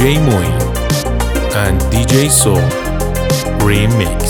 DJ Moin and DJ Soul Remix.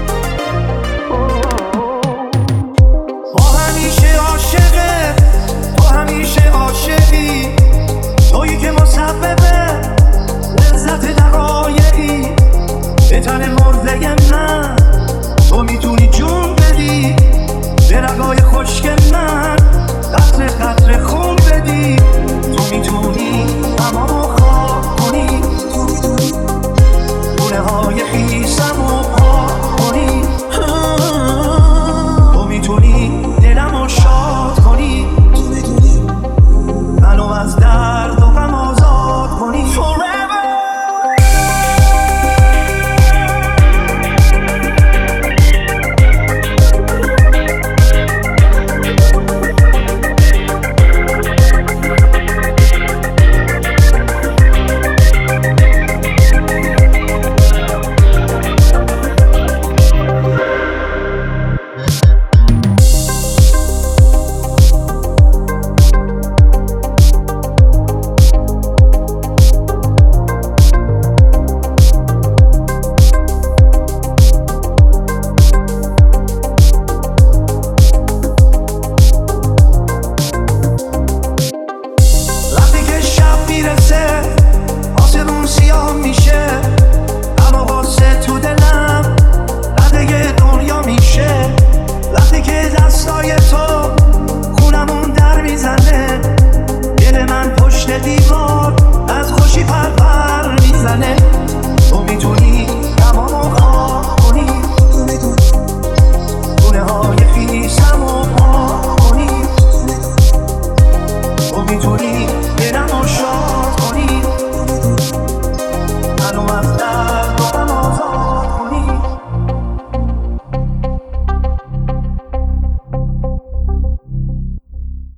با همیشه عاشقه، تو همیشه عاشقی، تویی که مسبب لذت دقایقی، به تن مرده من تو میتونی جون بدی، به رگای خشک من قطره قطره خون بدی، تو میتونی تمامو خواب کنی، تو میتونی گونه های خیسمو پاک کنی، تو میتونی دلمو شاد کنی، تو میتونی منو از درد و غم آزاد کنی. آسمون سیاه میشه اما واسه تو دلم رده دنیا میشه، وقتی که دستای تو خونمون در میزنه، دل من پشت دیوار از خوشی پر میزنه، تو میتونی تمامو خواب کنی، تو میتونی گونه های خیسمو پاک کنی، تو میتونی